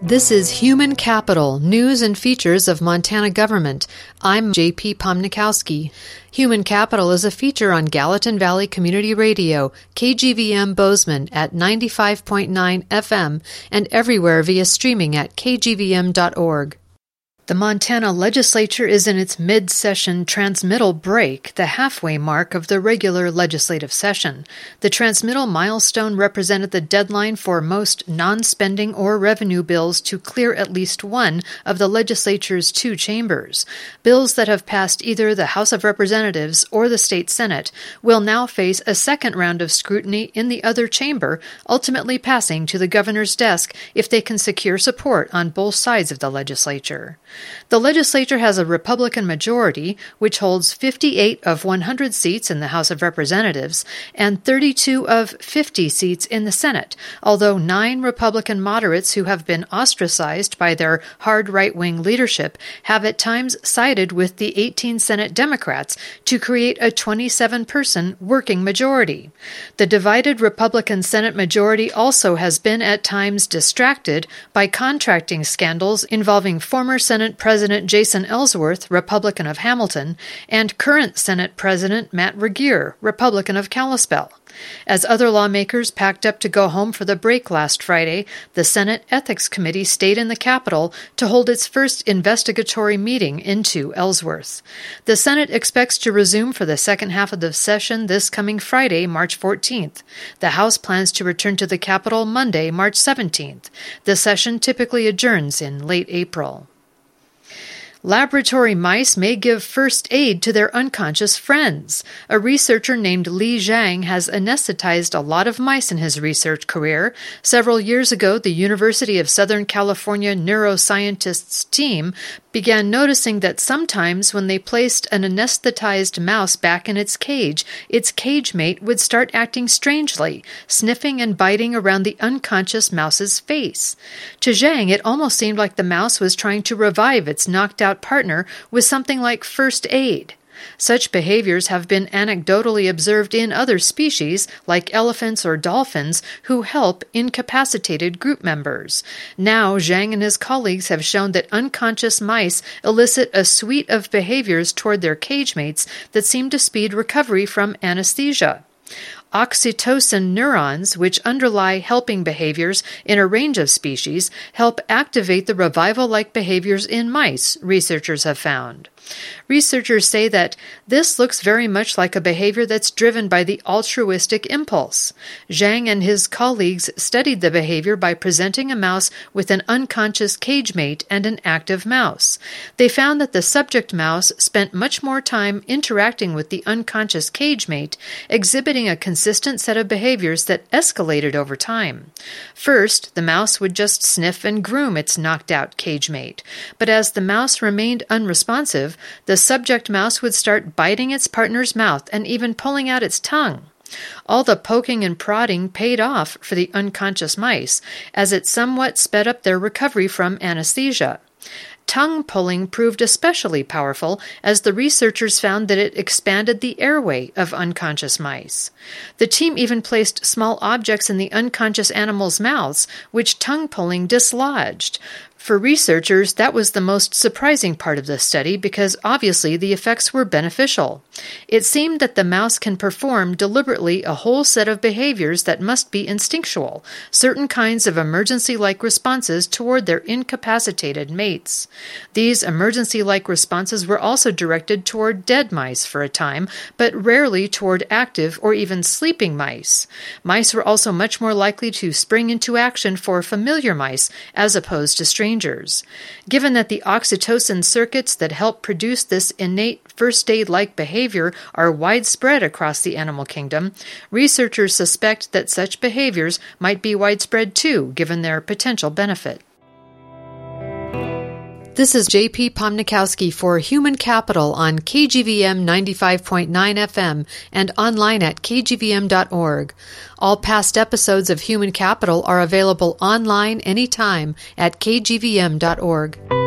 This is Human Capital, News and Features of Montana Government. I'm J.P. Pomnikowski. Human Capital is a feature on Gallatin Valley Community Radio, KGVM Bozeman at 95.9 FM and everywhere via streaming at kgvm.org. The Montana legislature is in its mid-session transmittal break, the halfway mark of the regular legislative session. The transmittal milestone represented the deadline for most non-spending or revenue bills to clear at least one of the legislature's two chambers. Bills that have passed either the House of Representatives or the State Senate will now face a second round of scrutiny in the other chamber, ultimately passing to the governor's desk if they can secure support on both sides of the legislature. The legislature has a Republican majority, which holds 58 of 100 seats in the House of Representatives and 32 of 50 seats in the Senate, although 9 Republican moderates who have been ostracized by their hard right-wing leadership have at times sided with the 18 Senate Democrats to create a 27-person working majority. The divided Republican Senate majority also has been at times distracted by contracting scandals involving former Senate President Jason Ellsworth, Republican of Hamilton, and current Senate President Matt Regier, Republican of Kalispell. As other lawmakers packed up to go home for the break last Friday, the Senate Ethics Committee stayed in the Capitol to hold its first investigatory meeting into Ellsworth. The Senate expects to resume for the second half of the session this coming Friday, March 14th. The House plans to return to the Capitol Monday, March 17th. The session typically adjourns in late April. Laboratory mice may give first aid to their unconscious friends. A researcher named Li Zhang has anesthetized a lot of mice in his research career. Several years ago, the University of Southern California neuroscientists team began noticing that sometimes when they placed an anesthetized mouse back in its cage mate would start acting strangely, sniffing and biting around the unconscious mouse's face. To Zhang, it almost seemed like the mouse was trying to revive its knocked-out partner with something like first aid. Such behaviors have been anecdotally observed in other species, like elephants or dolphins, who help incapacitated group members. Now, Zhang and his colleagues have shown that unconscious mice elicit a suite of behaviors toward their cage mates that seem to speed recovery from anesthesia. Oxytocin neurons, which underlie helping behaviors in a range of species, help activate the revival-like behaviors in mice, researchers have found. Researchers say that this looks very much like a behavior that's driven by the altruistic impulse. Zhang and his colleagues studied the behavior by presenting a mouse with an unconscious cage mate and an active mouse. They found that the subject mouse spent much more time interacting with the unconscious cage mate, exhibiting a consistent set of behaviors that escalated over time. First, the mouse would just sniff and groom its knocked-out cage mate, but as the mouse remained unresponsive, the subject mouse would start biting its partner's mouth and even pulling out its tongue. All the poking and prodding paid off for the unconscious mice, as it somewhat sped up their recovery from anesthesia. Tongue pulling proved especially powerful, as the researchers found that it expanded the airway of unconscious mice. The team even placed small objects in the unconscious animals' mouths, which tongue pulling dislodged. For researchers, that was the most surprising part of the study because obviously the effects were beneficial. It seemed that the mouse can perform deliberately a whole set of behaviors that must be instinctual, certain kinds of emergency-like responses toward their incapacitated mates. These emergency-like responses were also directed toward dead mice for a time, but rarely toward active or even sleeping mice. Mice were also much more likely to spring into action for familiar mice as opposed to strangers. Given that the oxytocin circuits that help produce this innate first aid-like behavior are widespread across the animal kingdom, researchers suspect that such behaviors might be widespread too, given their potential benefit. This is J.P. Pomnikowski for Human Capital on KGVM 95.9 FM and online at kgvm.org. All past episodes of Human Capital are available online anytime at kgvm.org.